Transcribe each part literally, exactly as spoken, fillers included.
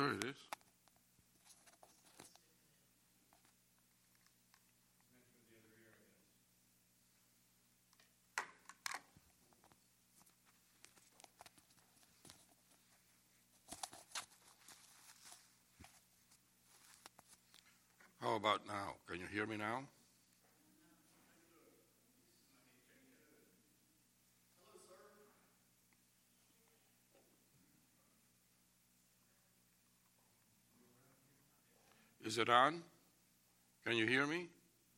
There it is. How about now? Can you hear me now? Is it on? Can you hear me?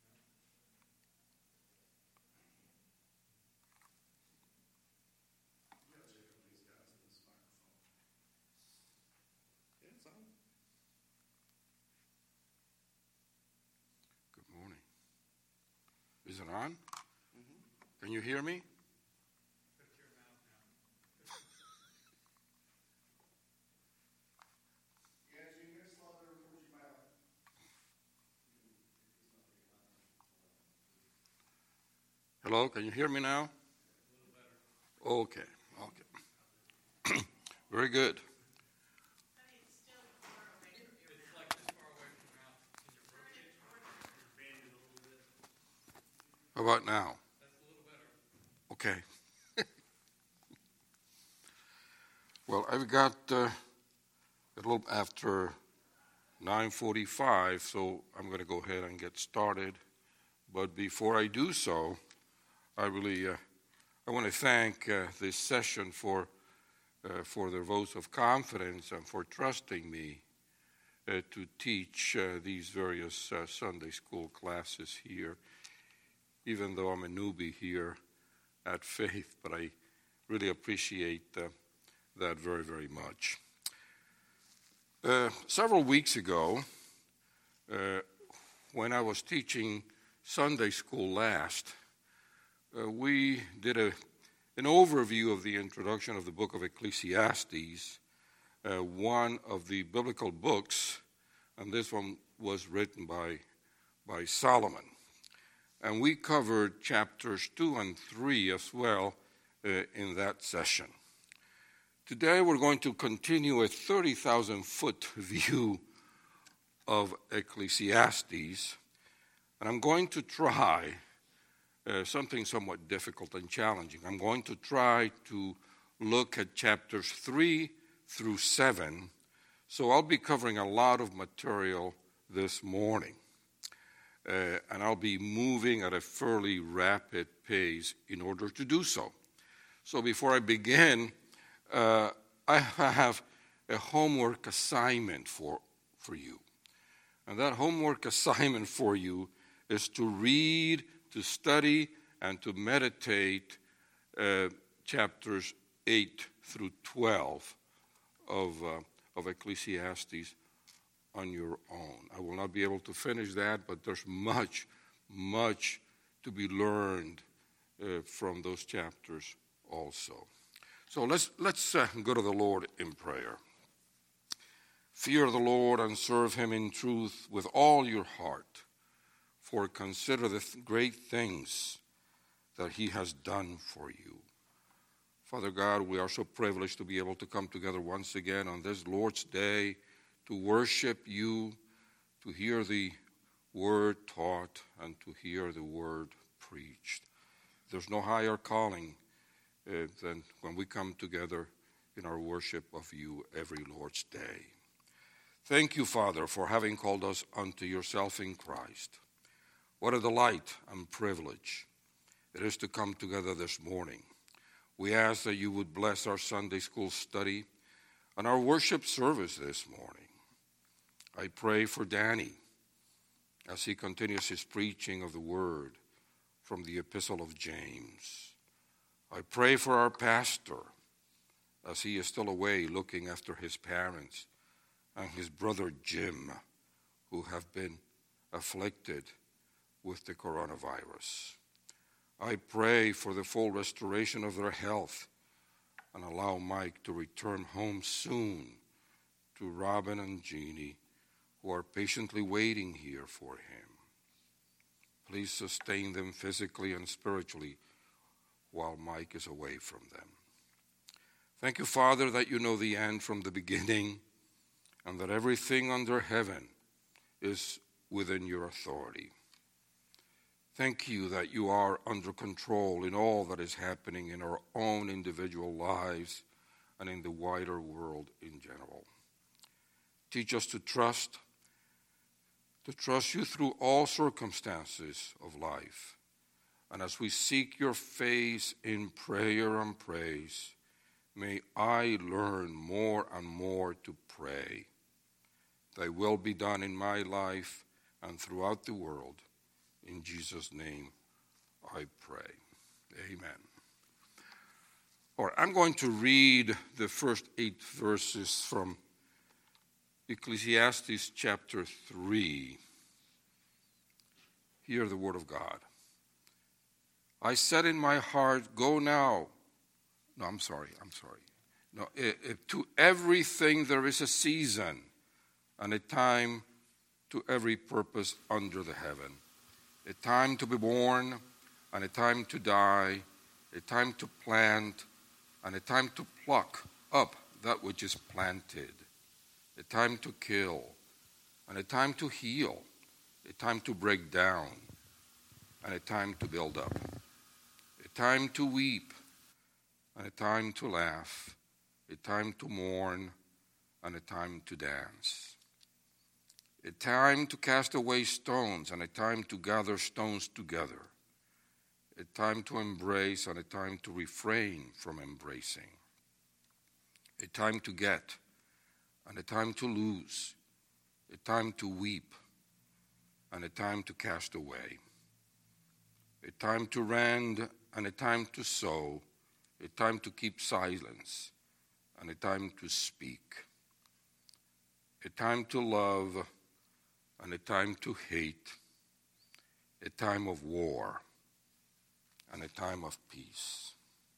Good morning. Is it on? Mm-hmm. Can you hear me? Hello, can you hear me now? Okay, okay. Very good. How about now? Okay. Well, I've got uh, a little after nine forty-five, so I'm going to go ahead and get started. But before I do so, I really uh, I want to thank uh, this session for uh, for their votes of confidence and for trusting me uh, to teach uh, these various uh, Sunday school classes here, even though I'm a newbie here at Faith, but I really appreciate uh, that very, very much. Uh, several weeks ago, uh, when I was teaching Sunday school last, uh, we did a, an overview of the introduction of the book of Ecclesiastes, uh, one of the biblical books, and this one was written by, by Solomon. And we covered chapters two and three as well uh, in that session. Today we're going to continue a thirty thousand foot view of Ecclesiastes, and I'm going to try uh, something somewhat difficult and challenging. I'm going to try to look at chapters three through seven, so I'll be covering a lot of material this morning, uh, and I'll be moving at a fairly rapid pace in order to do so. So before I begin, Uh, I have a homework assignment for, for you. And that homework assignment for you is to read, to study, and to meditate uh, chapters eight through twelve of, uh, of Ecclesiastes on your own. I will not be able to finish that, but there's much, much to be learned uh, from those chapters also. So let's let's uh, go to the Lord in prayer. Fear the Lord and serve him in truth with all your heart, for consider the th- great things that he has done for you. Father God, we are so privileged to be able to come together once again on this Lord's Day to worship you, to hear the word taught, and to hear the word preached. There's no higher calling Uh, than when we come together in our worship of you every Lord's Day. Thank you, Father, for having called us unto yourself in Christ. What a delight and privilege it is to come together this morning. We ask that you would bless our Sunday school study and our worship service this morning. I pray for Danny as he continues his preaching of the word from the Epistle of James. I pray for our pastor as he is still away looking after his parents and his brother Jim, who have been afflicted with the coronavirus. I pray for the full restoration of their health and allow Mike to return home soon to Robin and Jeannie, who are patiently waiting here for him. Please sustain them physically and spiritually while Mike is away from them. Thank you, Father, that you know the end from the beginning and that everything under heaven is within your authority. Thank you that you are under control in all that is happening in our own individual lives and in the wider world in general. Teach us to trust, to trust you through all circumstances of life. And as we seek your face in prayer and praise, may I learn more and more to pray. Thy will be done in my life and throughout the world. In Jesus' name I pray. Amen. All right, I'm going to read the first eight verses from Ecclesiastes chapter three. Hear the word of God. I said in my heart, go now. No, I'm sorry, I'm sorry. No, it, it, to everything there is a season and a time to every purpose under the heaven. A time to be born and a time to die, a time to plant and a time to pluck up that which is planted, a time to kill and a time to heal, a time to break down and a time to build up, a time to weep and a time to laugh, a time to mourn and a time to dance. A time to cast away stones and a time to gather stones together. A time to embrace and a time to refrain from embracing. A time to get and a time to lose. A time to weep and a time to cast away. A time to rend and a time to sow. A time to keep silence and a time to speak. A time to love and a time to hate, a time of war, and a time of peace.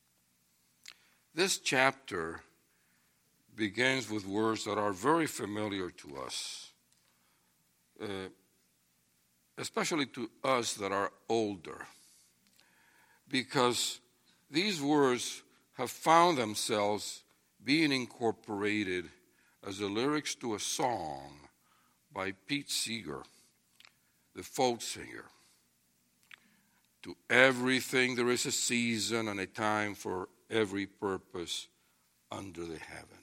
This chapter begins with words that are very familiar to us, uh, especially to us that are older, because these words have found themselves being incorporated as the lyrics to a song by Pete Seeger, the folk singer. To everything there is a season and a time for every purpose under the heaven.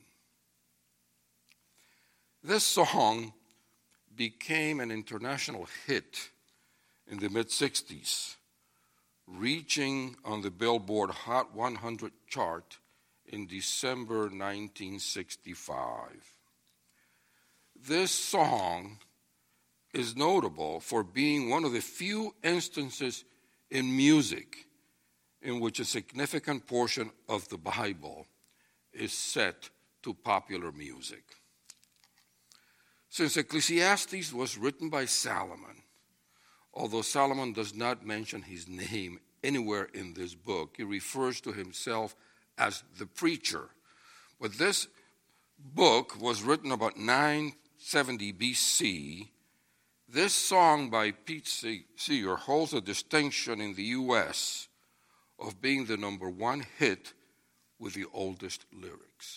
This song became an international hit in the mid-sixties, reaching on the Billboard Hot one hundred chart in December nineteen sixty-five. This song is notable for being one of the few instances in music in which a significant portion of the Bible is set to popular music. Since Ecclesiastes was written by Solomon, although Solomon does not mention his name anywhere in this book, he refers to himself as the preacher. But this book was written about nine seventy B C. This song by Pete Seeger holds a distinction in the U S of being the number one hit with the oldest lyrics.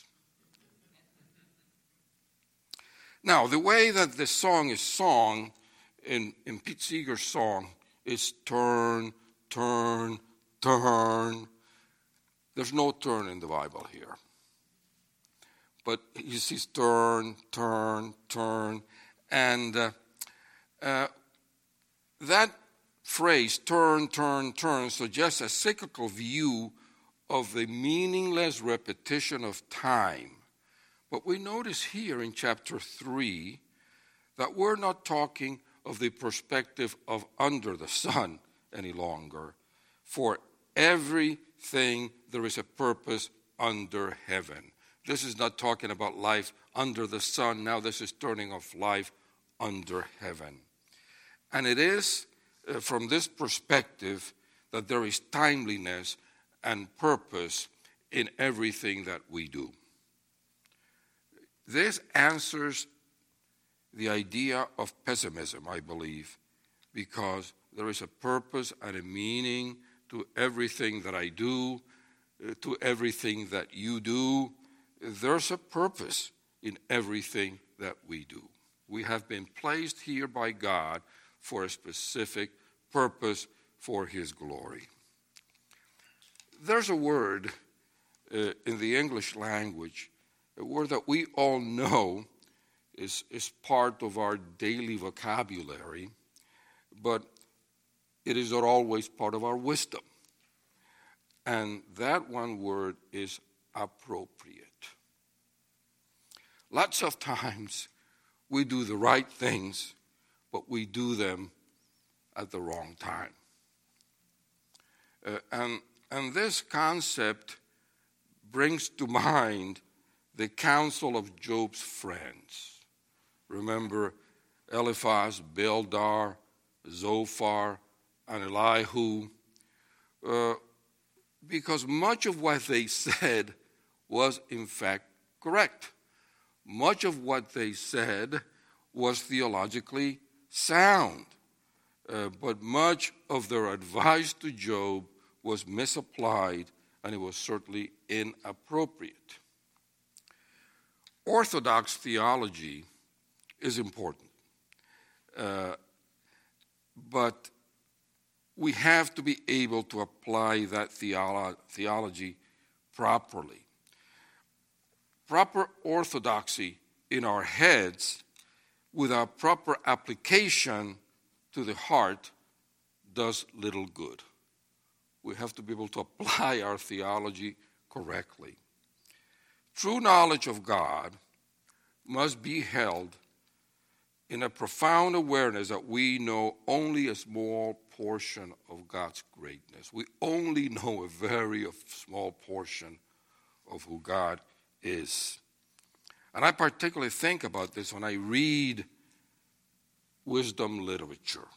Now, the way that this song is sung in, in Pete Seeger's song is turn, turn, turn. There's no turn in the Bible here. But he says turn, turn, turn. And uh, uh, that phrase, turn, turn, turn, suggests a cyclical view of the meaningless repetition of time. But we notice here in chapter three that we're not talking of the perspective of under the sun any longer. For everything there is a purpose under heaven. This is not talking about life under the sun. Now this is turning of life under heaven. And it is uh, from this perspective that there is timeliness and purpose in everything that we do. This answers the idea of pessimism, I believe, because there is a purpose and a meaning to everything that I do, uh, to everything that you do. There's a purpose in everything that we do. We have been placed here by God for a specific purpose for his glory. There's a word uh, in the English language, a word that we all know is, is part of our daily vocabulary, but it is not always part of our wisdom. And that one word is appropriate. Lots of times we do the right things, but we do them at the wrong time. Uh, and, and this concept brings to mind the counsel of Job's friends. Remember Eliphaz, Bildad, Zophar, and Elihu, uh, because much of what they said was in fact correct. Much of what they said was theologically sound, uh, but much of their advice to Job was misapplied, and it was certainly inappropriate. Orthodox theology is important, uh, but we have to be able to apply that theolo- theology properly. Proper orthodoxy in our heads without proper application to the heart does little good. We have to be able to apply our theology correctly. True knowledge of God must be held in a profound awareness that we know only a small portion of God's greatness. We only know a very small portion of who God is. And I particularly think about this when I read wisdom literature.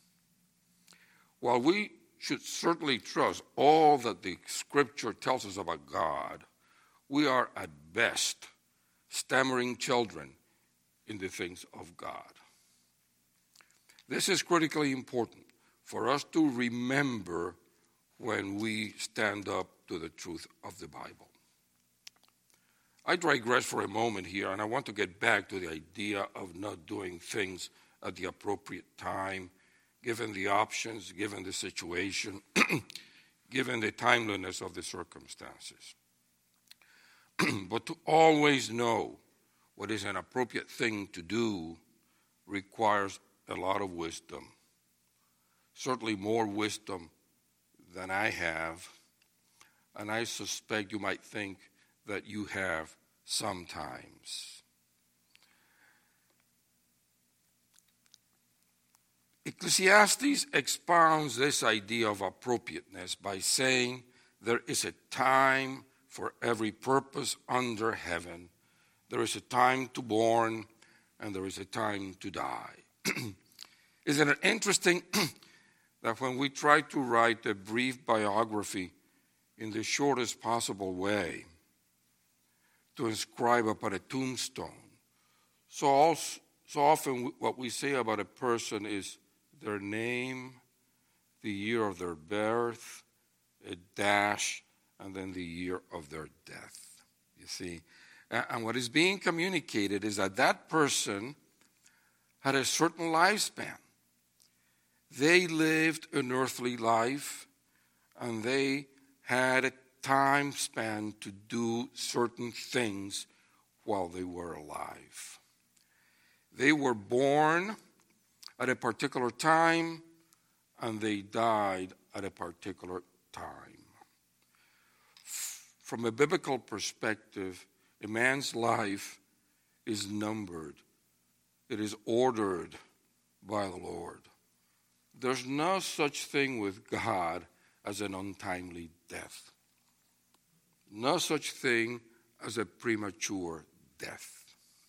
While we should certainly trust all that the Scripture tells us about God, we are at best stammering children in the things of God. This is critically important for us to remember when we stand up to the truth of the Bible. I digress for a moment here, and I want to get back to the idea of not doing things at the appropriate time, given the options, given the situation, given the timeliness of the circumstances. But to always know what is an appropriate thing to do requires a lot of wisdom, certainly more wisdom than I have, and I suspect you might think that you have sometimes. Ecclesiastes expounds this idea of appropriateness by saying there is a time for every purpose under heaven. There is a time to born, and there is a time to die. Isn't it interesting that when we try to write a brief biography in the shortest possible way to inscribe upon a tombstone, so, also, so often what we say about a person is their name, the year of their birth, a dash, and then the year of their death, you see. And what is being communicated is that that person had a certain lifespan. They lived an earthly life, and they had a time span to do certain things while they were alive. They were born at a particular time, and they died at a particular time. From a biblical perspective, a man's life is numbered. It is ordered by the Lord. There's no such thing with God as an untimely death. No such thing as a premature death.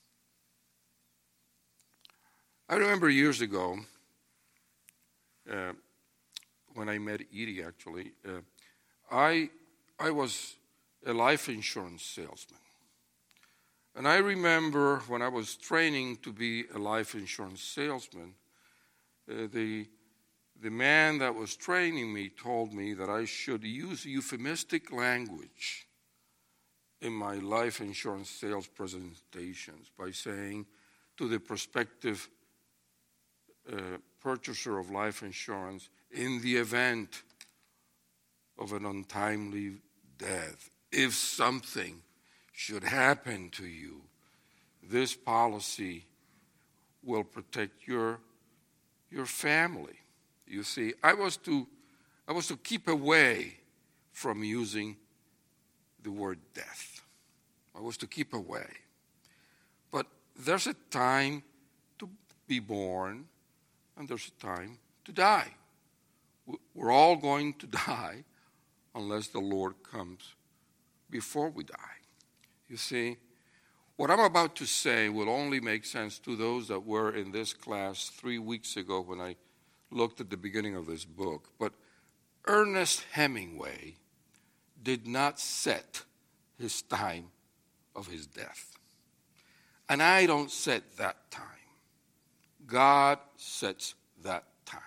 I remember years ago, uh, when I met Edie, actually, uh, I I was a life insurance salesman. And I remember when I was training to be a life insurance salesman, uh, the, the man that was training me told me that I should use euphemistic language in my life insurance sales presentations by saying to the prospective uh, purchaser of life insurance in the event of an untimely death. If something should happen to you, this policy will protect your, your family. You see, I was to, I was to keep away from using the word death. I was to keep away. But there's a time to be born, and there's a time to die. We're all going to die unless the Lord comes before we die. You see, what I'm about to say will only make sense to those that were in this class three weeks ago when I looked at the beginning of this book. But Ernest Hemingway did not set his time of his death. And I don't set that time. God sets that time.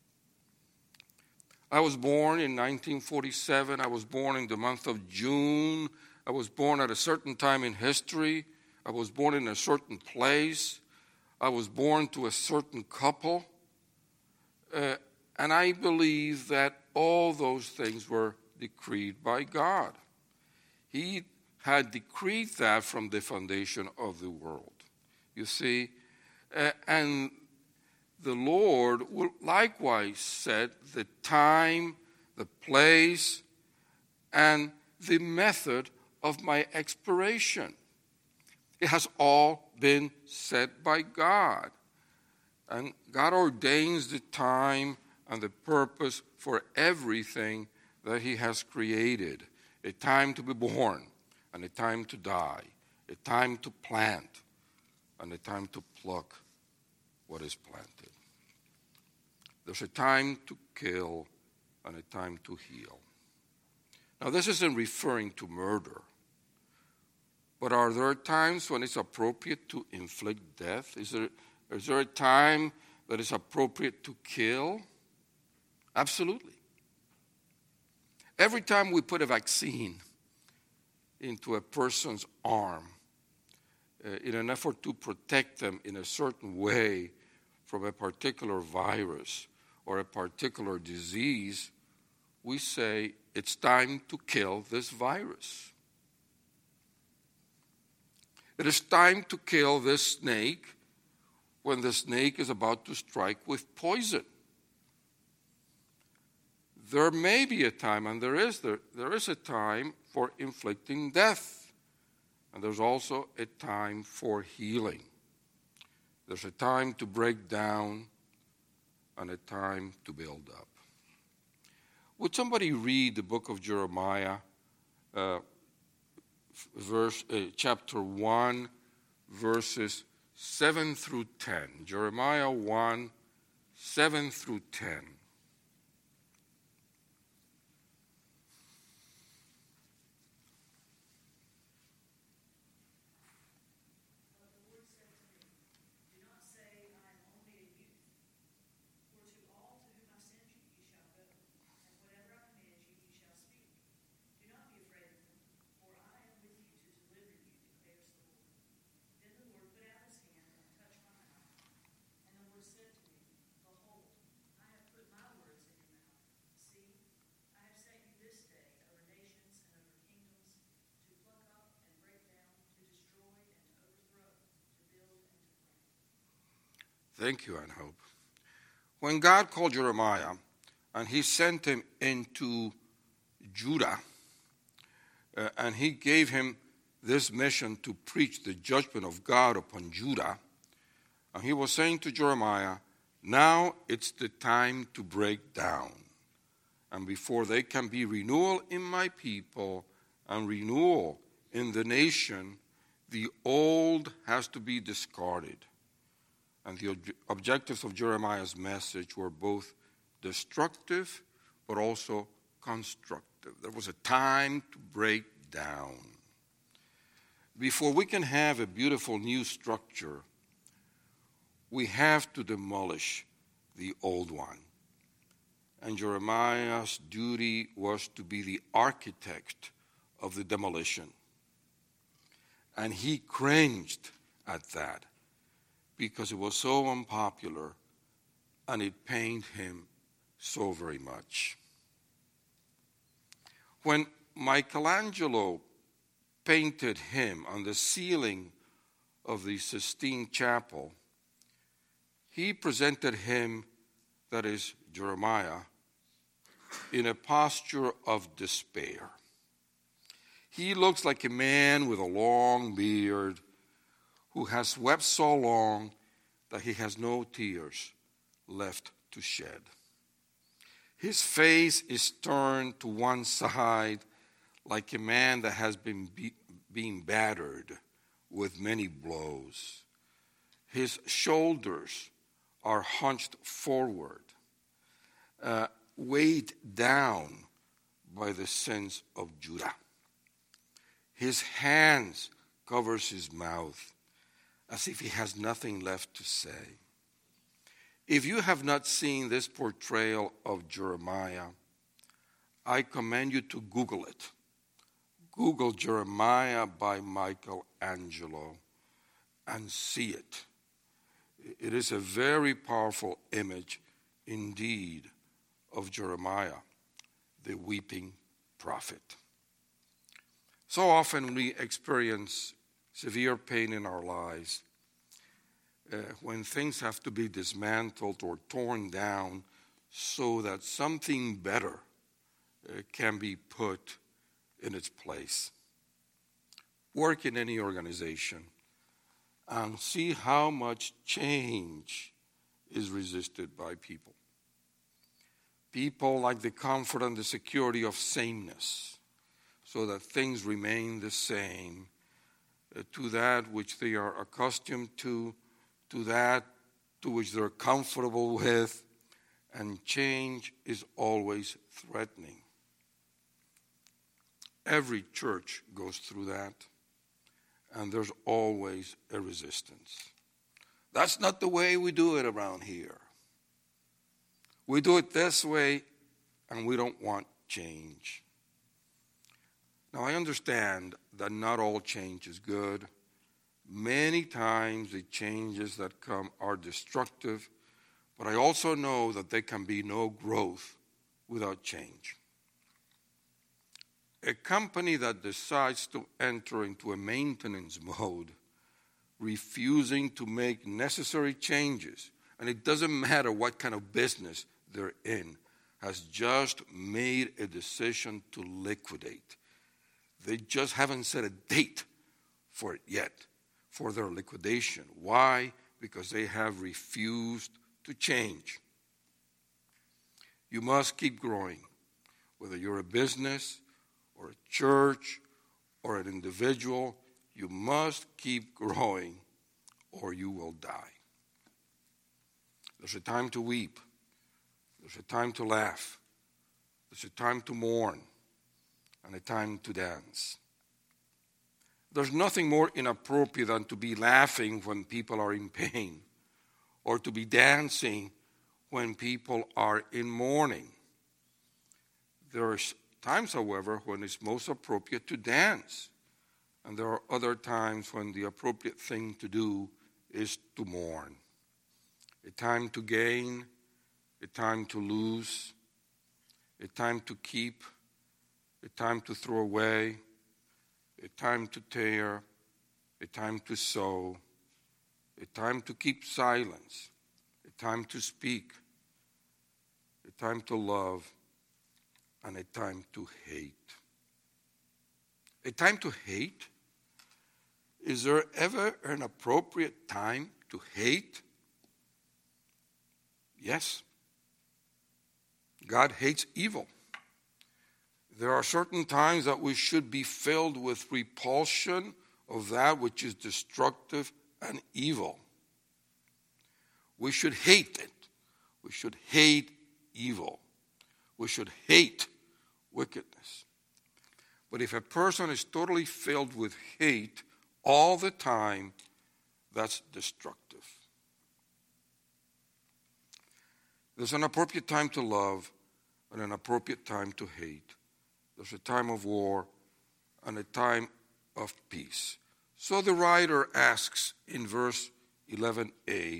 I was born in nineteen forty-seven. I was born in the month of June. I was born at a certain time in history. I was born in a certain place. I was born to a certain couple. Uh, and I believe that all those things were decreed by God. He had decreed that from the foundation of the world. You see, uh, and the Lord will likewise set the time, the place, and the method of my expiration. It has all been set by God. And God ordains the time and the purpose for everything that He has created. A time to be born, and a time to die. A time to plant, and a time to pluck what is planted. There's a time to kill and a time to heal. Now, this isn't referring to murder. But are there times when it's appropriate to inflict death? Is there, is there a time that is appropriate to kill? Absolutely. Every time we put a vaccine into a person's arm uh, in an effort to protect them in a certain way from a particular virus or a particular disease, we say it's time to kill this virus. It is time to kill this snake when the snake is about to strike with poison. There may be a time, and there is there, there is a time for inflicting death. And there's also a time for healing. There's a time to break down and a time to build up. Would somebody read the book of Jeremiah, uh, verse uh, chapter one, verses seven through ten? Jeremiah one, seven through ten. Thank you, Ann Hope. When God called Jeremiah and He sent him into Judah, uh, and He gave him this mission to preach the judgment of God upon Judah, and He was saying to Jeremiah, now it's the time to break down. And before there can be renewal in my people and renewal in the nation, the old has to be discarded. And the ob- objectives of Jeremiah's message were both destructive but also constructive. There was a time to break down. Before we can have a beautiful new structure, we have to demolish the old one. And Jeremiah's duty was to be the architect of the demolition. And he cringed at that. because it was so unpopular and it pained him so very much. When Michelangelo painted him on the ceiling of the Sistine Chapel, he presented him, that is Jeremiah, in a posture of despair. He looks like a man with a long beard who has wept so long that he has no tears left to shed. His face is turned to one side like a man that has been be- being battered with many blows. His shoulders are hunched forward, uh, weighed down by the sins of Judah. His hands covers his mouth as if he has nothing left to say. If you have not seen this portrayal of Jeremiah, I commend you to Google it. Google Jeremiah by Michelangelo and see it. It is a very powerful image indeed of Jeremiah, the weeping prophet. So often we experience severe pain in our lives uh, when things have to be dismantled or torn down so that something better uh, can be put in its place. Work in any organization and see how much change is resisted by people. People like the comfort and the security of sameness, so that things remain the same uh, to that which they are accustomed to, to that to which they're comfortable with, and change is always threatening. Every church goes through that, and there's always a resistance. That's not the way we do it around here. We do it this way, and we don't want change. Now, I understand that not all change is good. Many times the changes that come are destructive, but I also know that there can be no growth without change. A company that decides to enter into a maintenance mode, refusing to make necessary changes, and it doesn't matter what kind of business they're in, has just made a decision to liquidate. They just haven't set a date for it yet, for their liquidation. Why? Because they have refused to change. You must keep growing, whether you're a business or a church or an individual. You must keep growing or you will die. There's a time to weep. There's a time to laugh. There's a time to mourn and a time to dance. There's nothing more inappropriate than to be laughing when people are in pain or to be dancing when people are in mourning. There are times, however, when it's most appropriate to dance. And there are other times when the appropriate thing to do is to mourn. A time to gain, a time to lose, a time to keep, a time to throw away, a time to tear, a time to sow, a time to keep silence, a time to speak, a time to love, and a time to hate. A time to hate? Is there ever an appropriate time to hate? Yes. God hates evil. There are certain times that we should be filled with repulsion of that which is destructive and evil. We should hate it. We should hate evil. We should hate wickedness. But if a person is totally filled with hate all the time, that's destructive. There's an appropriate time to love and an appropriate time to hate. There's a time of war and a time of peace. So the writer asks in verse eleven a.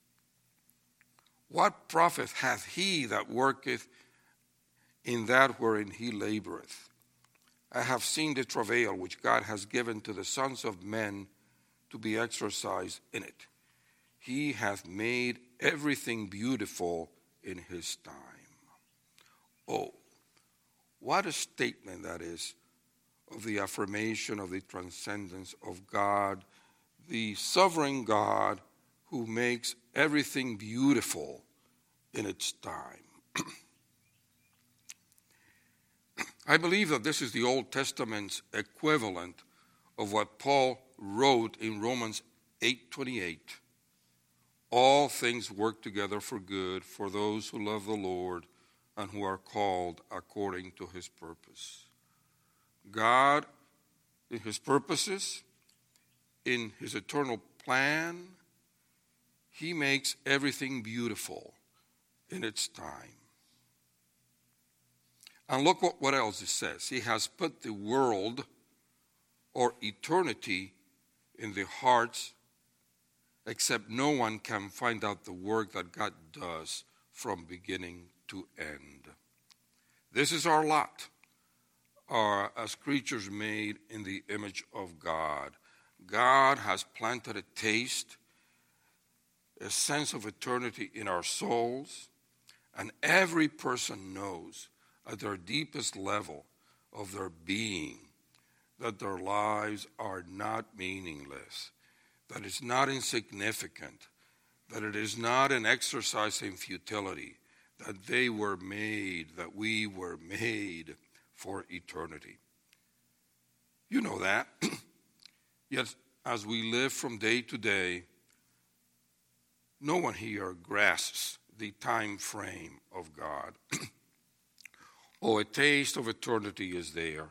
What profit hath he that worketh in that wherein he laboreth? I have seen the travail which God has given to the sons of men to be exercised in it. He hath made everything beautiful in his time. Oh, what a statement that is of the affirmation of the transcendence of God, the sovereign God who makes everything beautiful in its time. I believe that this is the Old Testament's equivalent of what Paul wrote in Romans eight twenty-eight. All things work together for good for those who love the Lord and who are called according to his purpose. God, in his purposes, in his eternal plan, he makes everything beautiful in its time. And look what, what else it says. He has put the world or eternity in the hearts, except no one can find out the work that God does from beginning to end. This is our lot, our, as creatures made in the image of God. God has planted a taste, a sense of eternity in our souls, and every person knows at their deepest level of their being that their lives are not meaningless, that it's not insignificant, that it is not an exercise in futility, that they were made, that we were made for eternity. You know that. Yet, as we live from day to day, no one here grasps the time frame of God. Oh, a taste of eternity is there.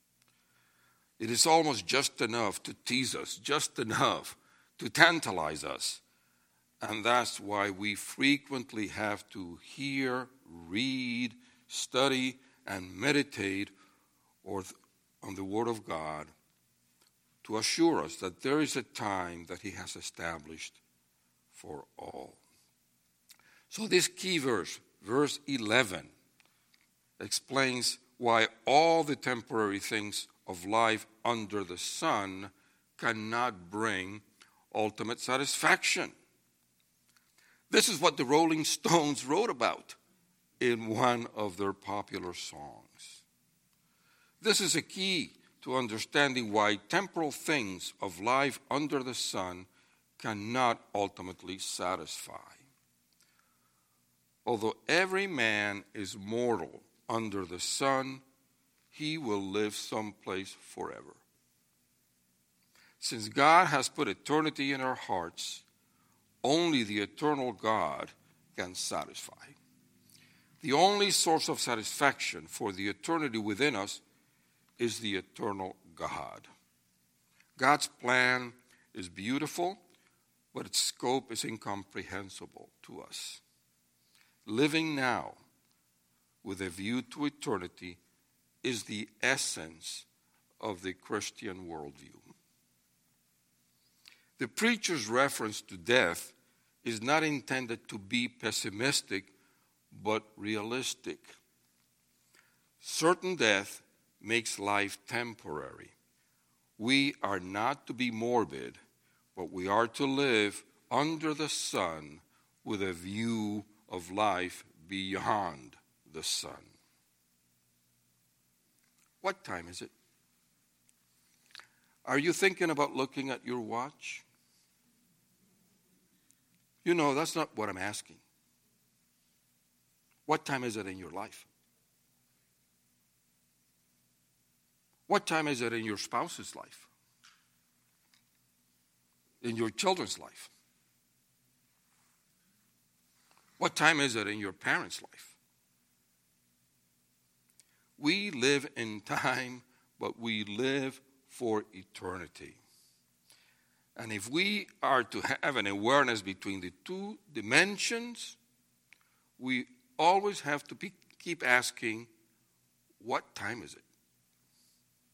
It is almost just enough to tease us, just enough to tantalize us. And that's why we frequently have to hear, read, study, and meditate or on the Word of God to assure us that there is a time that he has established for all. So this key verse, verse eleven, explains why all the temporary things of life under the sun cannot bring ultimate satisfaction. This is what the Rolling Stones wrote about in one of their popular songs. This is a key to understanding why temporal things of life under the sun cannot ultimately satisfy. Although every man is mortal under the sun, he will live someplace forever. Since God has put eternity in our hearts, only the eternal God can satisfy. The only source of satisfaction for the eternity within us is the eternal God. God's plan is beautiful, but its scope is incomprehensible to us. Living now with a view to eternity is the essence of the Christian worldview. The preacher's reference to death is not intended to be pessimistic, but realistic. Certain death makes life temporary. We are not to be morbid, but we are to live under the sun with a view of life beyond the sun. What time is it? Are you thinking about looking at your watch? You know, that's not what I'm asking. What time is it in your life? What time is it in your spouse's life? In your children's life? What time is it in your parents' life? We live in time, but we live for eternity. And if we are to have an awareness between the two dimensions, we always have to be, keep asking, what time is it?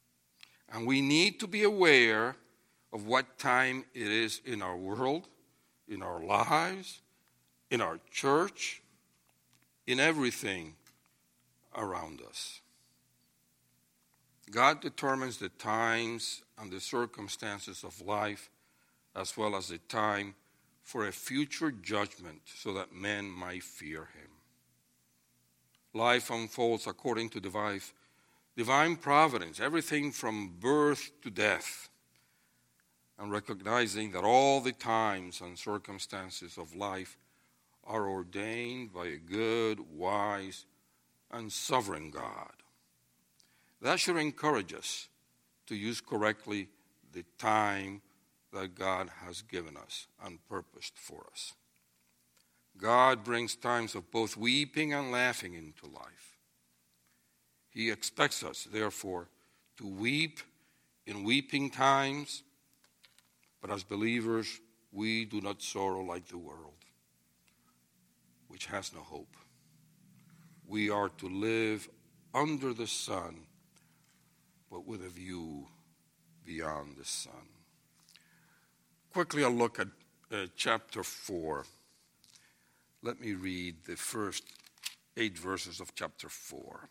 And we need to be aware of what time it is in our world, in our lives, in our church, in everything around us. God determines the times and the circumstances of life, as well as the time for a future judgment, so that men might fear him. Life unfolds according to divine, divine providence, everything from birth to death, and recognizing that all the times and circumstances of life are ordained by a good, wise, and sovereign God. That should encourage us to use correctly the time that God has given us and purposed for us. God brings times of both weeping and laughing into life. He expects us, therefore, to weep in weeping times, but as believers, we do not sorrow like the world, which has no hope. We are to live under the sun, but with a view beyond the sun. Quickly, I'll look at uh, chapter four. Let me read the first eight verses of chapter four.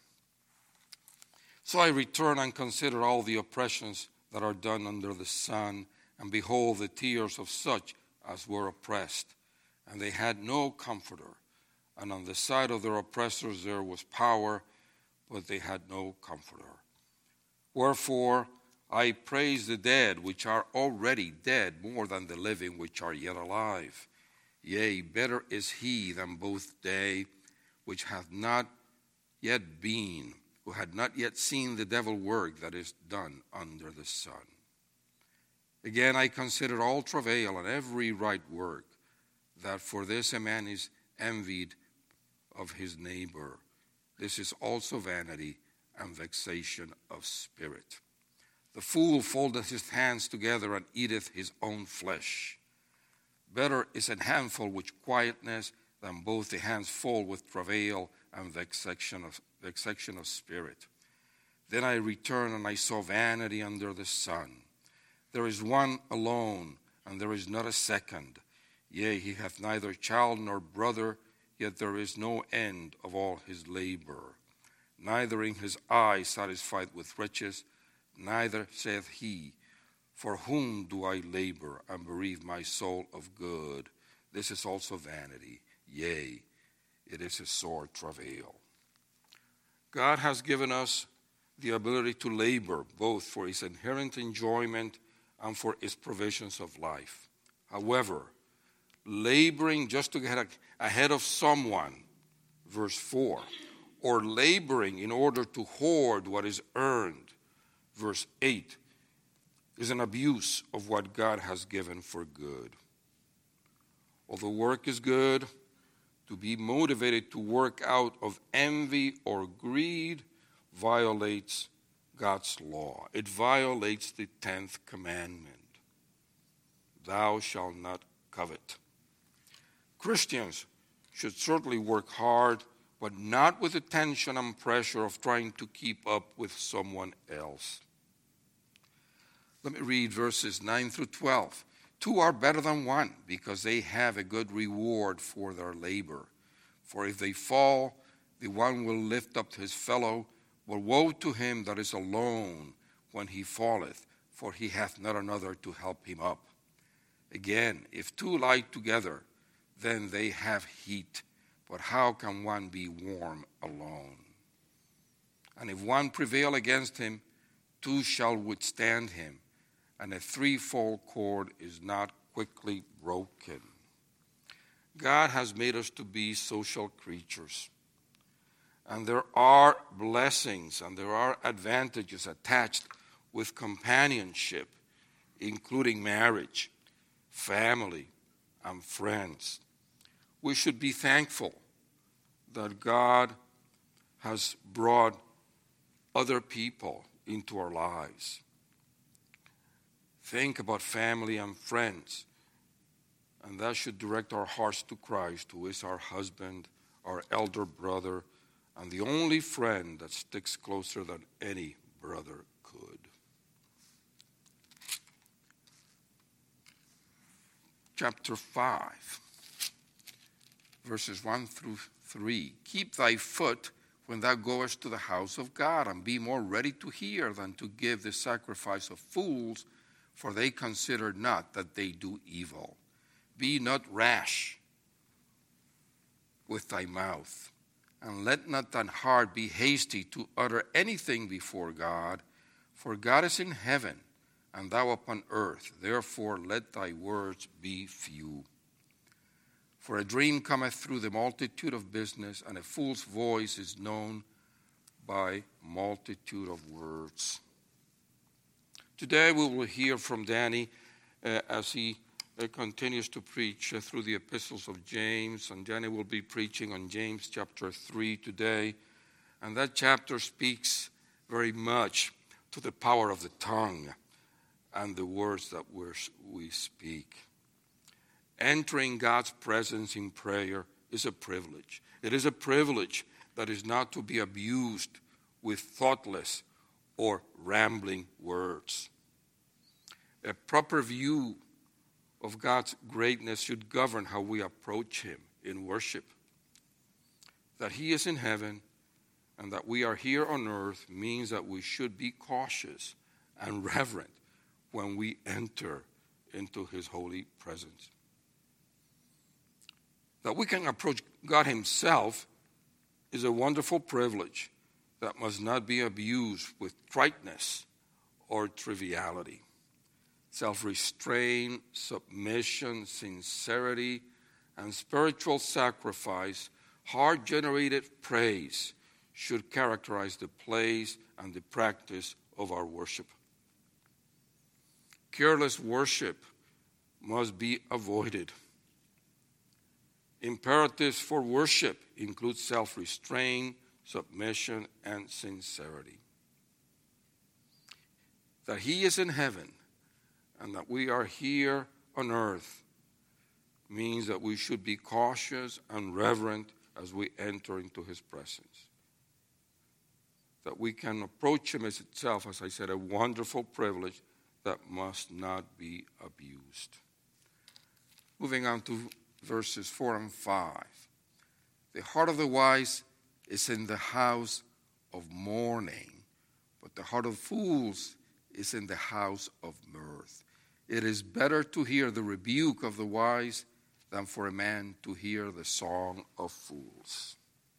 So I return and consider all the oppressions that are done under the sun, and behold the tears of such as were oppressed, and they had no comforter. And on the side of their oppressors there was power, but they had no comforter. Wherefore I praise the dead which are already dead more than the living which are yet alive. Yea, better is he than both they which hath not yet been, who had not yet seen the devil work that is done under the sun. Again, I consider all travail and every right work, that for this a man is envied of his neighbor. This is also vanity and vexation of spirit. The fool foldeth his hands together and eateth his own flesh. Better is an handful with quietness than both the hands full with travail and vexation of, vexation of spirit. Then I returned, and I saw vanity under the sun. There is one alone, and there is not a second. Yea, he hath neither child nor brother, yet there is no end of all his labor. Neither in his eye satisfied with riches, neither saith he, for whom do I labor and bereave my soul of good? This is also vanity. Yea, it is a sore travail. God has given us the ability to labor, both for his inherent enjoyment and for his provisions of life. However, laboring just to get ahead of someone, verse four, or laboring in order to hoard what is earned, verse eight, is an abuse of what God has given for good. Although work is good, to be motivated to work out of envy or greed violates God's law. It violates the tenth commandment. Thou shalt not covet. Christians should certainly work hard, but not with the tension and pressure of trying to keep up with someone else. Let me read verses nine through twelve. Two are better than one, because they have a good reward for their labor. For if they fall, the one will lift up his fellow, but woe to him that is alone when he falleth, for he hath not another to help him up. Again, if two lie together, then they have heat, but how can one be warm alone? And if one prevail against him, two shall withstand him, and a threefold cord is not quickly broken. God has made us to be social creatures, and there are blessings and there are advantages attached with companionship, including marriage, family, and friends. We should be thankful that God has brought other people into our lives. Think about family and friends, and that should direct our hearts to Christ, who is our husband, our elder brother, and the only friend that sticks closer than any brother could. chapter five, verses one through three. Keep thy foot when thou goest to the house of God, and be more ready to hear than to give the sacrifice of fools, for they consider not that they do evil. Be not rash with thy mouth, and let not thine heart be hasty to utter anything before God, for God is in heaven, and thou upon earth. Therefore let thy words be few. For a dream cometh through the multitude of business, and a fool's voice is known by multitude of words. Today we will hear from Danny uh, as he uh, continues to preach uh, through the epistles of James. And Danny will be preaching on James chapter three today. And that chapter speaks very much to the power of the tongue and the words that we're, we speak. Entering God's presence in prayer is a privilege. It is a privilege that is not to be abused with thoughtless or rambling words. A proper view of God's greatness should govern how we approach Him in worship. That He is in heaven and that we are here on earth means that we should be cautious and reverent when we enter into His holy presence. That we can approach God Himself is a wonderful privilege that must not be abused with triteness or triviality. Self-restraint, submission, sincerity, and spiritual sacrifice, heart-generated praise should characterize the place and the practice of our worship. Careless worship must be avoided. Imperatives for worship include self-restraint, submission, and sincerity. That He is in heaven and that we are here on earth means that we should be cautious and reverent as we enter into His presence. That we can approach Him as itself, as I said, a wonderful privilege that must not be abused. Moving on to verses four and five. The heart of the wise is in the house of mourning, but the heart of fools is in the house of mirth. It is better to hear the rebuke of the wise than for a man to hear the song of fools.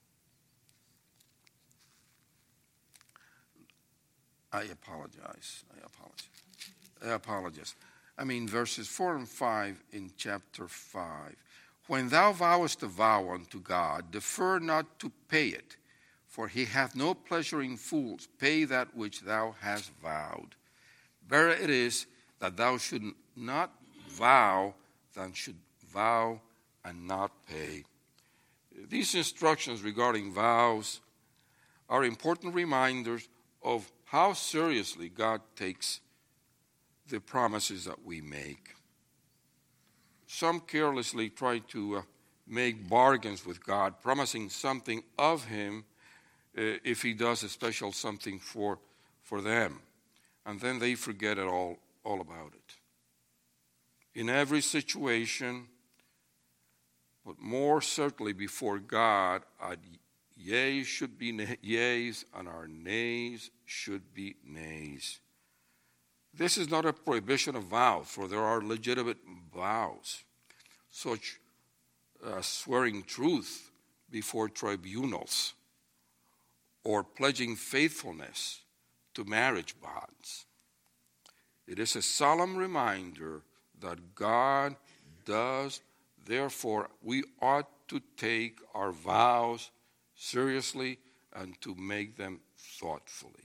I apologize. I apologize. I apologize. I mean, verses four and five in chapter five. When thou vowest a vow unto God, defer not to pay it, for He hath no pleasure in fools. Pay that which thou hast vowed. Better it is that thou should not vow than should vow and not pay. These instructions regarding vows are important reminders of how seriously God takes the promises that we make. Some carelessly try to uh, make bargains with God, promising something of Him uh, if He does a special something for, for them. And then they forget it all, all about it. In every situation, but more certainly before God, our yeas should be yeas and our nays should be nays. This is not a prohibition of vows, for there are legitimate vows, such as swearing truth before tribunals or pledging faithfulness to marriage bonds. It is a solemn reminder that God does, therefore we ought to take our vows seriously and to make them thoughtfully.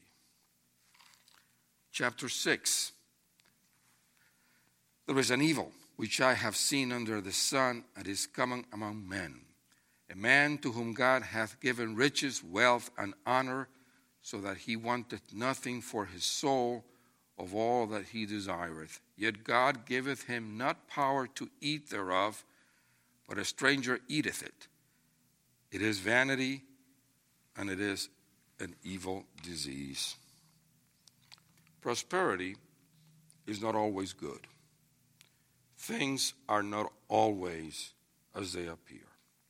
Chapter six. There is an evil which I have seen under the sun, and is common among men, a man to whom God hath given riches, wealth, and honor, so that he wanteth nothing for his soul of all that he desireth. Yet God giveth him not power to eat thereof, but a stranger eateth it. It is vanity, and it is an evil disease. Prosperity is not always good. things are not always as they appear.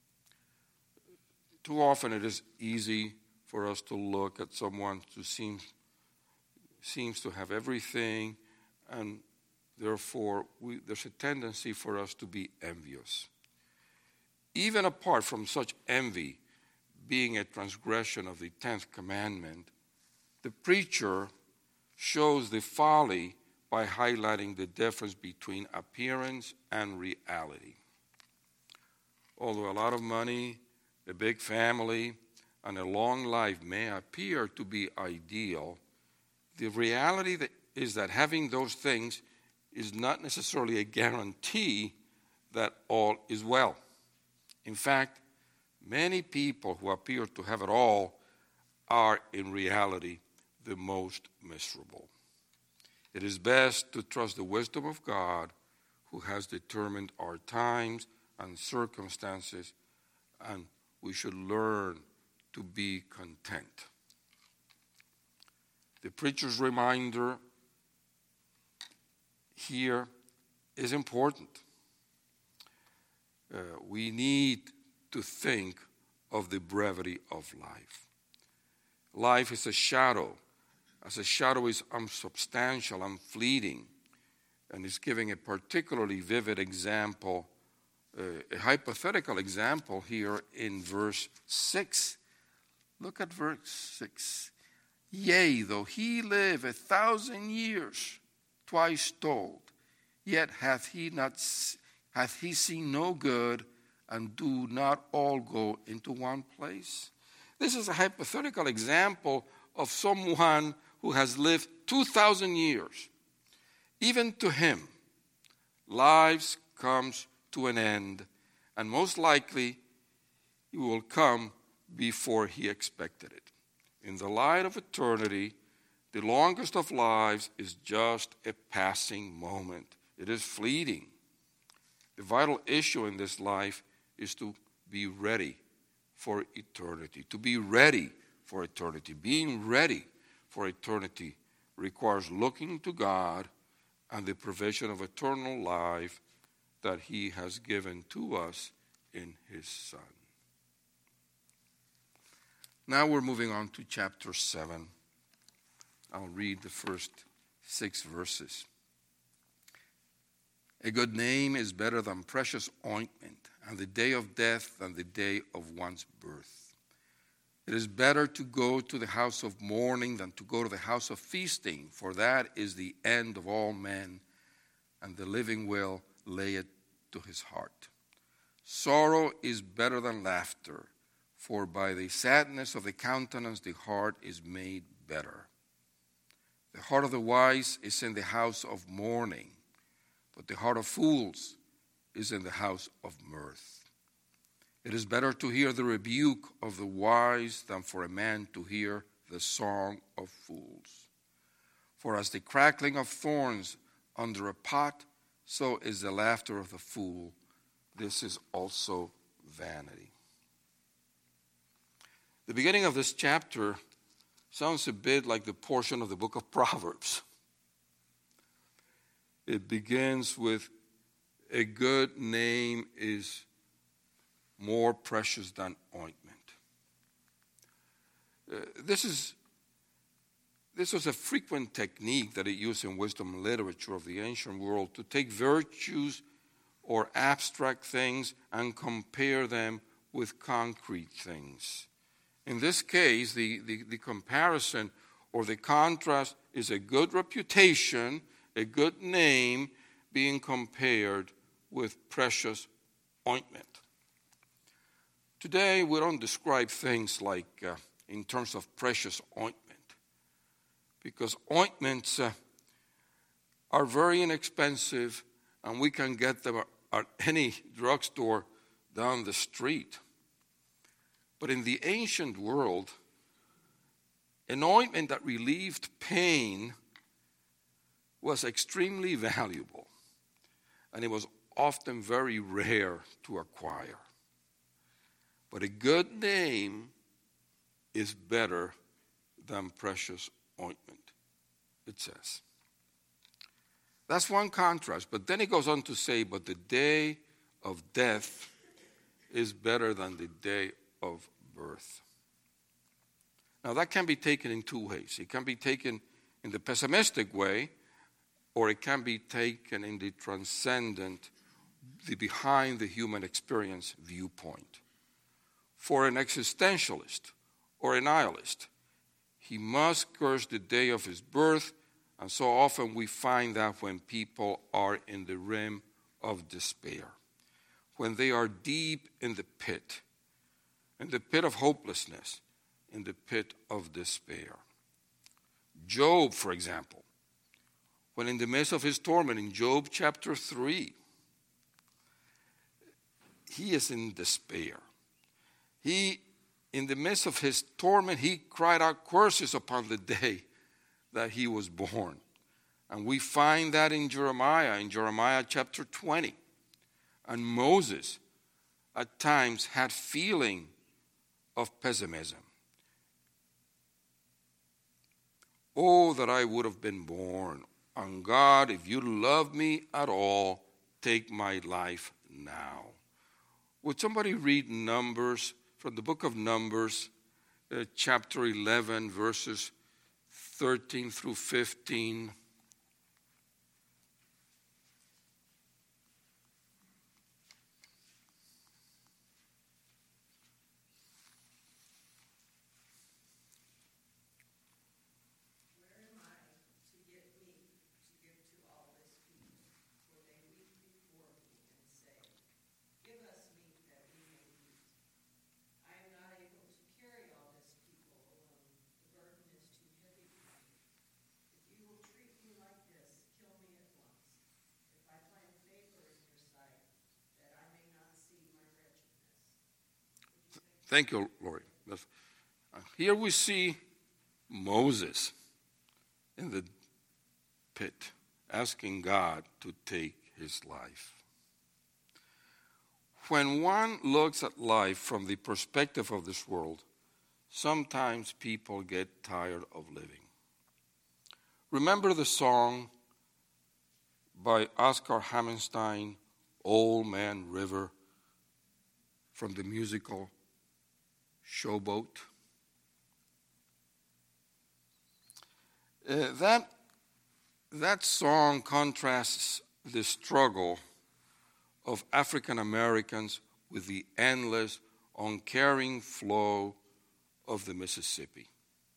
Too often it is easy for us to look at someone who seems, seems to have everything, and therefore we, there's a tendency for us to be envious. Even apart from such envy being a transgression of the tenth commandment, the preacher shows the folly by highlighting the difference between appearance and reality. Although a lot of money, a big family, and a long life may appear to be ideal, the reality that is that having those things is not necessarily a guarantee that all is well. In fact, many people who appear to have it all are in reality the most miserable. It is best to trust the wisdom of God, who has determined our times and circumstances, and we should learn to be content. The preacher's reminder here is important. Uh, we need to think of the brevity of life. Life is a shadow. As a shadow is unsubstantial and fleeting, and is giving a particularly vivid example, uh, a hypothetical example here in verse six. Look at verse six. Yea, though he live a thousand years, twice told, yet hath he not hath he seen no good, and do not all go into one place? This is a hypothetical example of someone who has lived two thousand years. Even to him, life comes to an end, and most likely it will come before he expected it. In the light of eternity, the longest of lives is just a passing moment. It is fleeting. The vital issue in this life is to be ready for eternity. To be ready for eternity. Being ready for eternity requires looking to God and the provision of eternal life that he has given to us in his Son. Now we're moving on to chapter seven. I'll read the first six verses. A good name is better than precious ointment, and the day of death than the day of one's birth. It is better to go to the house of mourning than to go to the house of feasting, for that is the end of all men, and the living will lay it to his heart. Sorrow is better than laughter, for by the sadness of the countenance the heart is made better. The heart of the wise is in the house of mourning, but the heart of fools is in the house of mirth. It is better to hear the rebuke of the wise than for a man to hear the song of fools. For as the crackling of thorns under a pot, so is the laughter of the fool. This is also vanity. The beginning of this chapter sounds a bit like the portion of the book of Proverbs. It begins with, a good name is more precious than ointment. Uh, this is this was a frequent technique that it used in wisdom literature of the ancient world to take virtues or abstract things and compare them with concrete things. In this case, the, the, the comparison or the contrast is a good reputation, a good name being compared with precious ointment. Today, we don't describe things like uh, in terms of precious ointment, because ointments uh, are very inexpensive, and we can get them at any drugstore down the street. But in the ancient world, an ointment that relieved pain was extremely valuable, and it was often very rare to acquire. But a good name is better than precious ointment, it says. That's one contrast. But then he goes on to say, but the day of death is better than the day of birth. Now, that can be taken in two ways. It can be taken in the pessimistic way, or it can be taken in the transcendent, the behind the human experience viewpoint. For an existentialist or a nihilist, he must curse the day of his birth, and so often we find that when people are in the rim of despair, when they are deep in the pit, in the pit of hopelessness, in the pit of despair. Job, for example, when in the midst of his torment, in Job chapter three, he is in despair. He, in the midst of his torment, he cried out curses upon the day that he was born. And we find that in Jeremiah, in Jeremiah chapter twenty. And Moses, at times, had feeling of pessimism. Oh, that I would have been born. And God, if you love me at all, take my life now. Would somebody read Numbers, from the book of Numbers, uh, chapter eleven, verses thirteen through fifteen? Thank you, Lori. Here we see Moses in the pit asking God to take his life. When one looks at life from the perspective of this world, sometimes people get tired of living. Remember the song by Oscar Hammerstein, Old Man River, from the musical Showboat? Uh, that, that song contrasts the struggle of African Americans with the endless, uncaring flow of the Mississippi.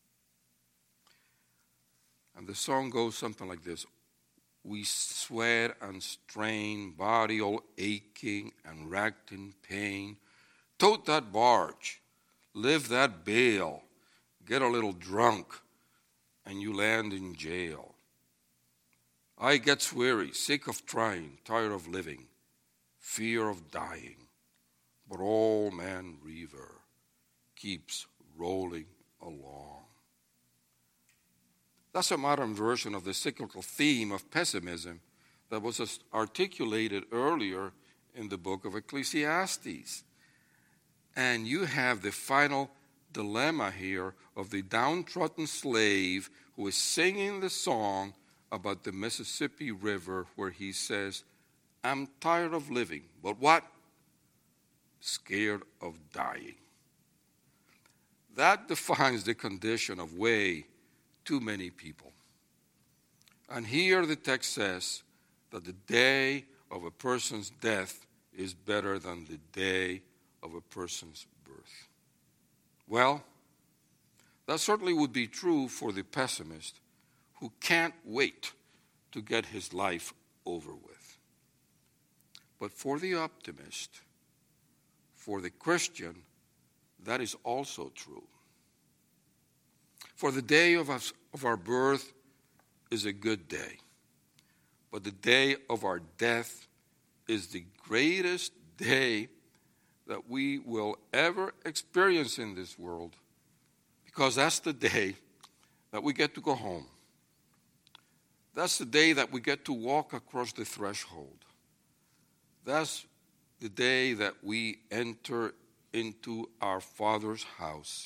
And the song goes something like this. We sweat and strain, body all aching and racked in pain. Tote that barge, lift that bale, get a little drunk, and you land in jail. I gets weary, sick of trying, tired of living, fear of dying. But Old Man River keeps rolling along. That's a modern version of the cyclical theme of pessimism that was articulated earlier in the book of Ecclesiastes. And you have the final dilemma here of the downtrodden slave who is singing the song about the Mississippi River, where he says, I'm tired of living, but what? Scared of dying. That defines the condition of way too many people. And here the text says that the day of a person's death is better than the day of a person's birth. Well, that certainly would be true for the pessimist who can't wait to get his life over with. But for the optimist, for the Christian, that is also true. For the day of, us, of our birth is a good day, but the day of our death is the greatest day that we will ever experience in this world, because that's the day that we get to go home. That's the day that we get to walk across the threshold. That's the day that we enter into our Father's house.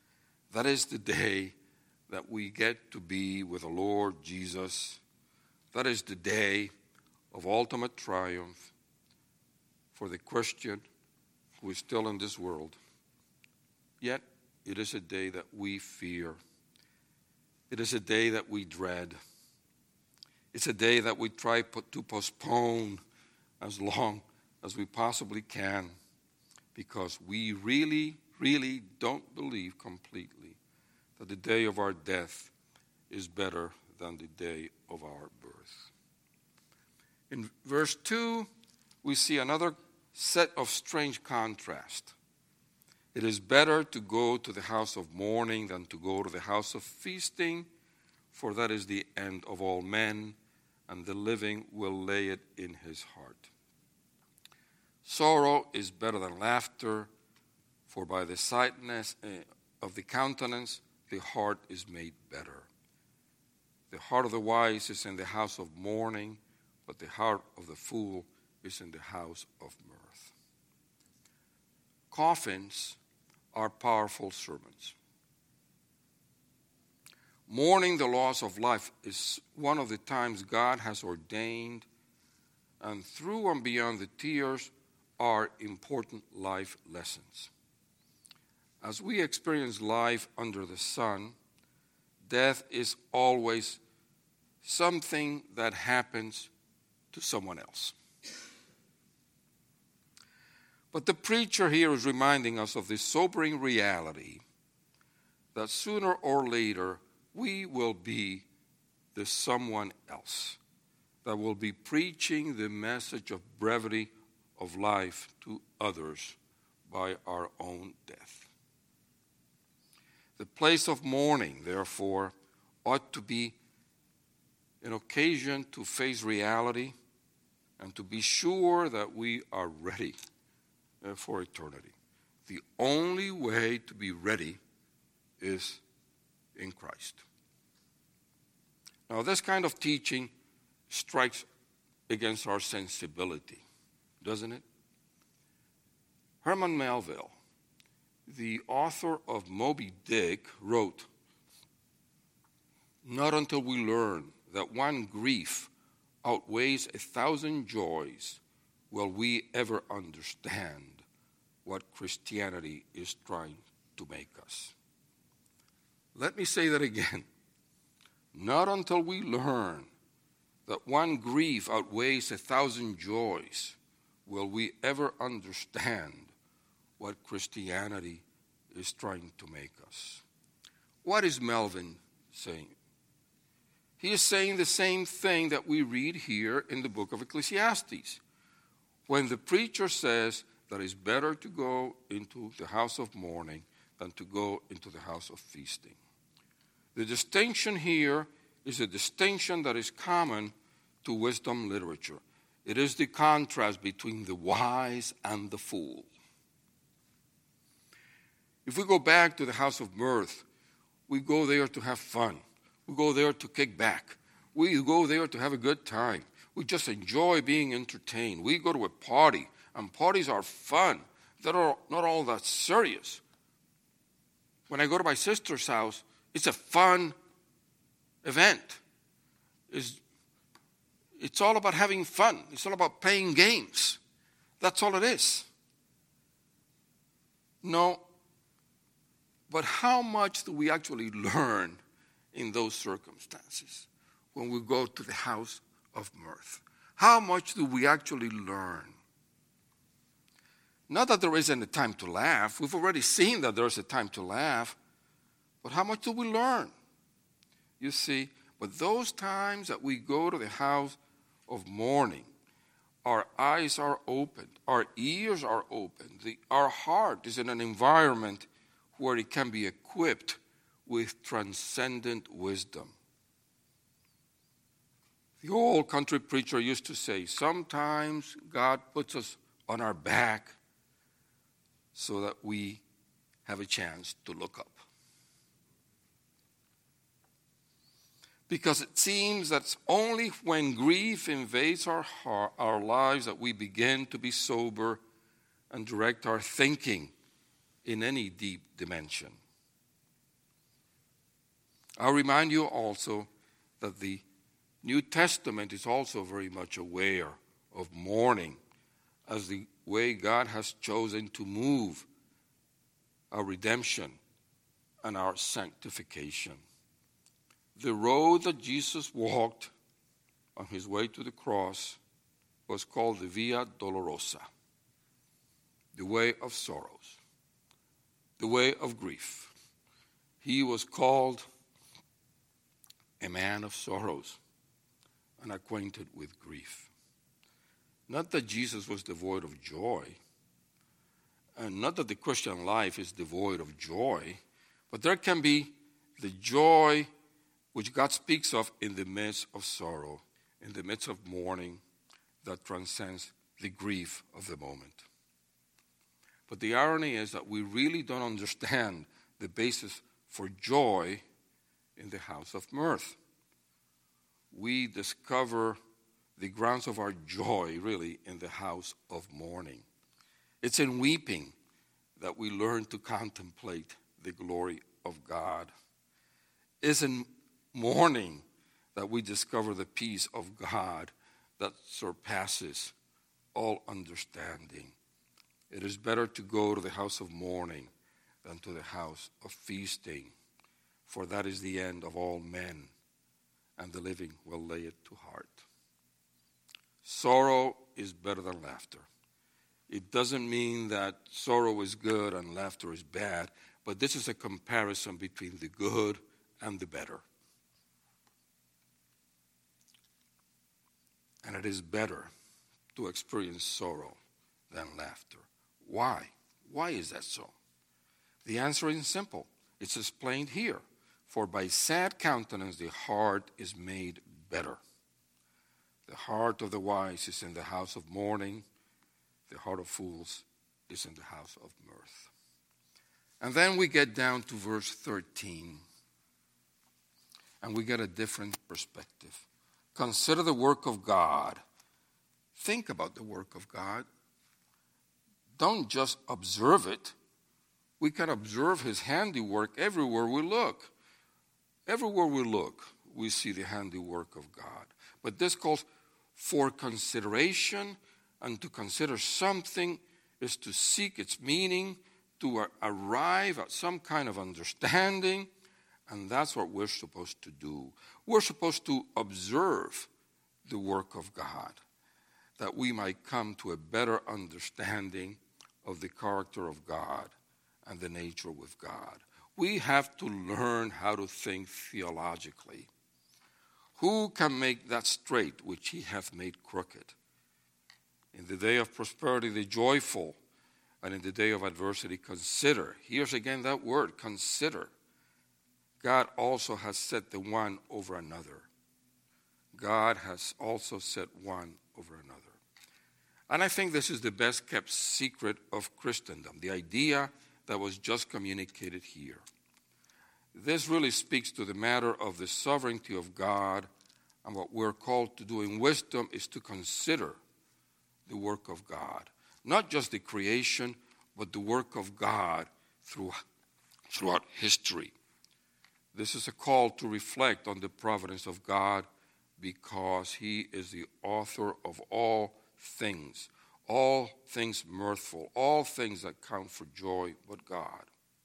That is the day that we get to be with the Lord Jesus, That is the day of ultimate triumph for the Christian who is still in this world. Yet, it is a day that we fear. It is a day that we dread. It's a day that we try to postpone as long as we possibly can, because we really, really don't believe completely that the day of our death is better than the day of our birth. In verse two, we see another set of strange contrast. It is better to go to the house of mourning than to go to the house of feasting, for that is the end of all men, and the living will lay it in his heart. Sorrow is better than laughter, for by the sightness of the countenance the heart is made better. The heart of the wise is in the house of mourning, but the heart of the fool is in the house of mirth. Coffins are powerful sermons. Mourning the loss of life is one of the times God has ordained, and through and beyond the tears are important life lessons. As we experience life under the sun, death is always something that happens to someone else. But the preacher here is reminding us of this sobering reality that sooner or later we will be the someone else that will be preaching the message of brevity of life to others by our own death. The place of mourning, therefore, ought to be an occasion to face reality and to be sure that we are ready for eternity. The only way to be ready is in Christ. Now, this kind of teaching strikes against our sensibility, doesn't it? Herman Melville, the author of Moby Dick, wrote, "Not until we learn that one grief outweighs a thousand joys will we ever understand what Christianity is trying to make us." Let me say that again. Not until we learn that one grief outweighs a thousand joys will we ever understand what Christianity is trying to make us. What is Melville saying? He is saying the same thing that we read here in the book of Ecclesiastes, when the preacher says that it's better to go into the house of mourning than to go into the house of feasting. The distinction here is a distinction that is common to wisdom literature. It is the contrast between the wise and the fool. If we go back to the house of mirth, we go there to have fun. We go there to kick back. We go there to have a good time. We just enjoy being entertained. We go to a party, and parties are fun. They're not all that serious. When I go to my sister's house, it's a fun event. It's, it's all about having fun. It's all about playing games. That's all it is. No, but how much do we actually learn in those circumstances when we go to the house of mirth? How much do we actually learn? Not that there isn't a time to laugh. We've already seen that there's a time to laugh. But how much do we learn? You see, but those times that we go to the house of mourning, our eyes are opened, our ears are opened, the, our heart is in an environment where it can be equipped with transcendent wisdom. The old country preacher used to say, sometimes God puts us on our back so that we have a chance to look up. Because it seems that it's only when grief invades our heart, our lives, that we begin to be sober and direct our thinking in any deep dimension. I'll remind you also that the New Testament is also very much aware of mourning as the way God has chosen to move our redemption and our sanctification. The road that Jesus walked on his way to the cross was called the Via Dolorosa, the way of sorrows, the way of grief. He was called a man of sorrows and acquainted with grief. Not that Jesus was devoid of joy, and not that the Christian life is devoid of joy, but there can be the joy which God speaks of in the midst of sorrow, in the midst of mourning that transcends the grief of the moment. But the irony is that we really don't understand the basis for joy in the house of mirth. We discover the grounds of our joy, really, in the house of mourning. It's in weeping that we learn to contemplate the glory of God. It's in mourning that we discover the peace of God that surpasses all understanding. It is better to go to the house of mourning than to the house of feasting, for that is the end of all men, and the living will lay it to heart. Sorrow is better than laughter. It doesn't mean that sorrow is good and laughter is bad, but this is a comparison between the good and the better. And it is better to experience sorrow than laughter. Why? Why is that so? The answer is simple. It's explained here. For by sad countenance the heart is made better. The heart of the wise is in the house of mourning. The heart of fools is in the house of mirth. And then we get down to verse thirteen. And we get a different perspective. Consider the work of God. Think about the work of God. Don't just observe it. We can observe his handiwork everywhere we look. Everywhere we look, we see the handiwork of God. But this calls for consideration, and to consider something is to seek its meaning, to arrive at some kind of understanding, and that's what we're supposed to do. We're supposed to observe the work of God, that we might come to a better understanding of the character of God and the nature with God. We have to learn how to think theologically. Who can make that straight which he hath made crooked? In the day of prosperity, the joyful, and in the day of adversity, consider. Here's again that word, consider. God also has set the one over another. God has also set one over another. And I think this is the best kept secret of Christendom, the idea that was just communicated here. This really speaks to the matter of the sovereignty of God, and what we're called to do in wisdom is to consider the work of God. Not just the creation, but the work of God through, throughout history. This is a call to reflect on the providence of God because he is the author of all things, all things mirthful, all things that count for joy but God.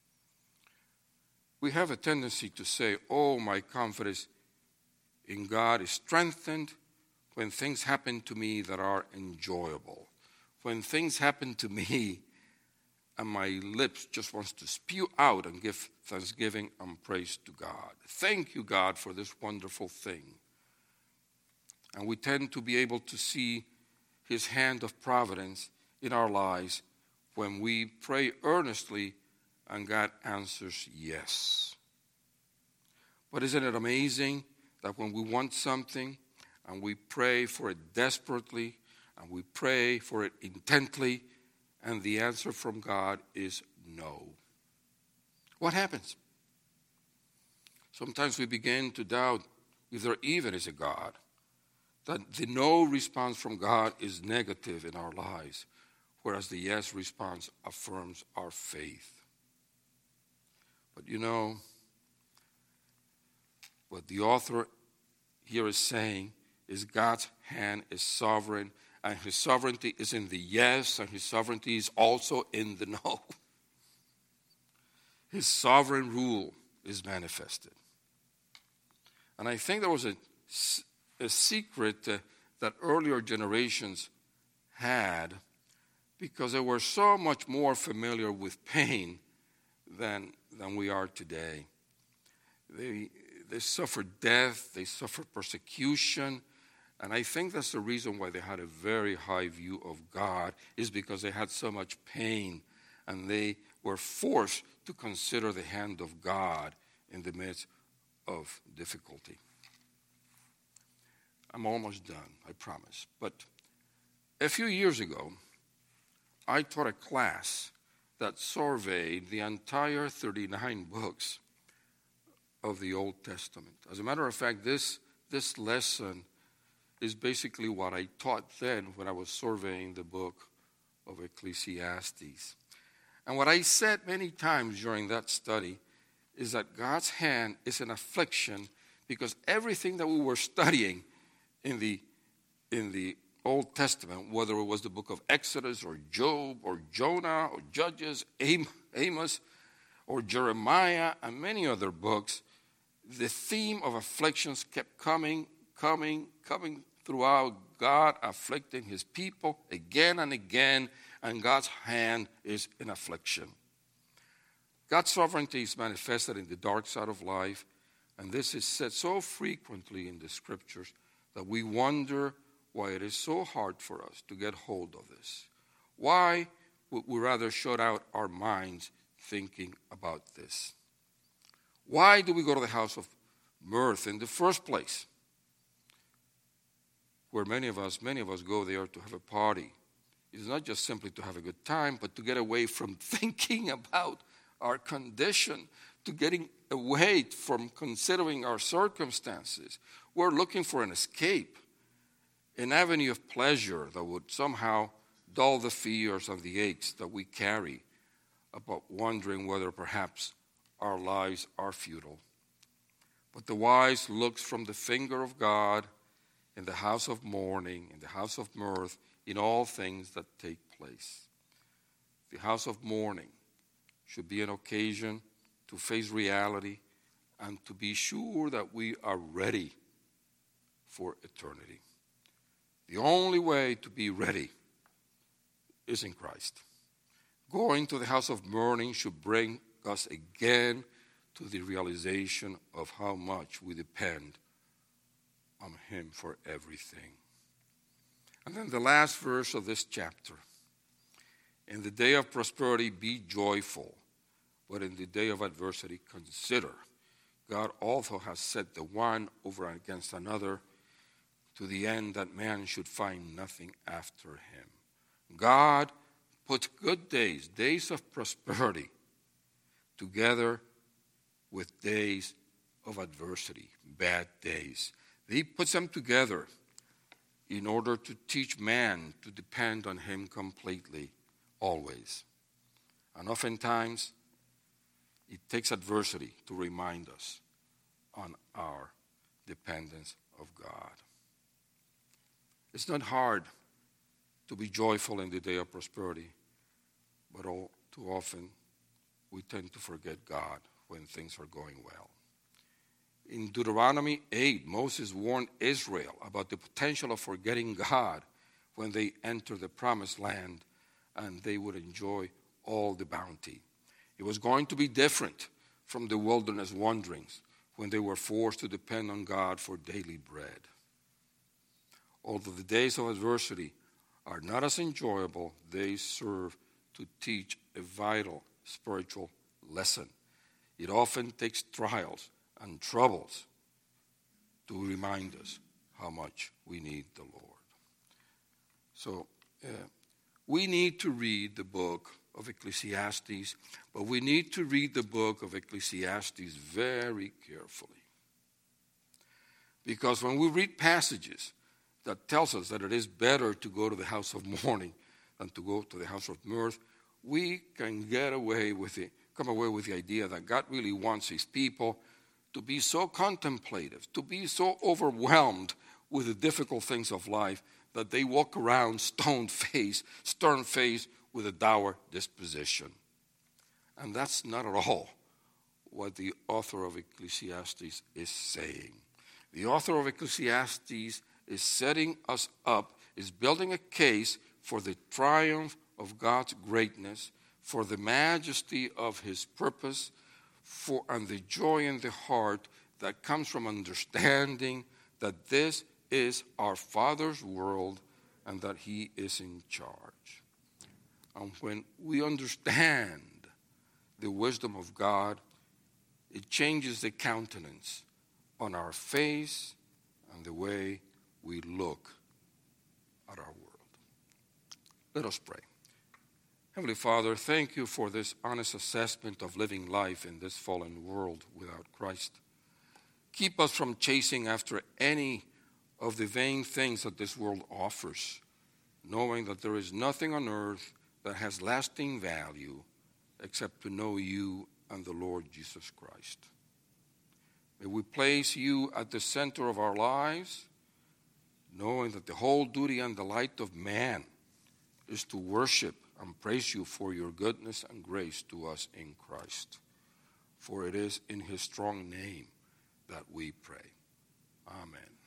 We have a tendency to say, oh, my confidence in God is strengthened when things happen to me that are enjoyable. When things happen to me and my lips just wants to spew out and give thanksgiving and praise to God. Thank you, God, for this wonderful thing. And we tend to be able to see his hand of providence in our lives when we pray earnestly and God answers yes. But isn't it amazing that when we want something and we pray for it desperately and we pray for it intently and the answer from God is no? What happens? Sometimes we begin to doubt if there even is a God. That the no response from God is negative in our lives, whereas the yes response affirms our faith. But you know, what the author here is saying is God's hand is sovereign, and his sovereignty is in the yes, and his sovereignty is also in the no. His sovereign rule is manifested. And I think there was a, a secret uh, that earlier generations had, because they were so much more familiar with pain than, than we are today. They, they suffered death, they suffered persecution, and I think that's the reason why they had a very high view of God, is because they had so much pain, and they were forced to consider the hand of God in the midst of difficulty. I'm almost done, I promise. But a few years ago, I taught a class that surveyed the entire thirty-nine books of the Old Testament. As a matter of fact, this, this lesson is basically what I taught then when I was surveying the book of Ecclesiastes. And what I said many times during that study is that God's hand is an affliction, because everything that we were studying in the, in the Old Testament, whether it was the book of Exodus or Job or Jonah or Judges, Amos or Jeremiah and many other books, the theme of afflictions kept coming, coming, coming throughout. God afflicting his people again and again, and God's hand is in affliction. God's sovereignty is manifested in the dark side of life, and this is said so frequently in the scriptures that we wonder why it is so hard for us to get hold of this. Why would we rather shut out our minds thinking about this? Why do we go to the house of mirth in the first place? Where many of us, many of us go there to have a party. It's not just simply to have a good time, but to get away from thinking about our condition, to getting away from considering our circumstances. We're looking for an escape, an avenue of pleasure that would somehow dull the fears and the aches that we carry about wondering whether perhaps our lives are futile. But the wise looks from the finger of God in the house of mourning, in the house of mirth, in all things that take place. The house of mourning should be an occasion to face reality and to be sure that we are ready for eternity. The only way to be ready is in Christ. Going to the house of mourning should bring us again to the realization of how much we depend on him for everything. And then the last verse of this chapter. In the day of prosperity, be joyful, but in the day of adversity, consider. God also has set the one over against another, to the end that man should find nothing after him. God puts good days, days of prosperity, together with days of adversity, bad days. He puts them together in order to teach man to depend on him completely, always. And oftentimes, it takes adversity to remind us on our dependence of God. It's not hard to be joyful in the day of prosperity, but all too often we tend to forget God when things are going well. In Deuteronomy eight, Moses warned Israel about the potential of forgetting God when they enter the promised land and they would enjoy all the bounty. It was going to be different from the wilderness wanderings when they were forced to depend on God for daily bread. Although the days of adversity are not as enjoyable, they serve to teach a vital spiritual lesson. It often takes trials and troubles to remind us how much we need the Lord. So uh, we need to read the book of Ecclesiastes, but we need to read the book of Ecclesiastes very carefully. Because when we read passages that tells us that it is better to go to the house of mourning than to go to the house of mirth, we can get away with it, come away with the idea that God really wants his people to be so contemplative, to be so overwhelmed with the difficult things of life that they walk around stone-faced, stern-faced with a dour disposition. And that's not at all what the author of Ecclesiastes is saying. The author of Ecclesiastes is setting us up, is building a case for the triumph of God's greatness, for the majesty of his purpose, for and the joy in the heart that comes from understanding that this is our Father's world and that he is in charge. And when we understand the wisdom of God, it changes the countenance on our face and the way we look at our world. Let us pray. Heavenly Father, thank you for this honest assessment of living life in this fallen world without Christ. Keep us from chasing after any of the vain things that this world offers, knowing that there is nothing on earth that has lasting value except to know you and the Lord Jesus Christ. May we place you at the center of our lives, knowing that the whole duty and delight of man is to worship and praise you for your goodness and grace to us in Christ. For it is in his strong name that we pray. Amen.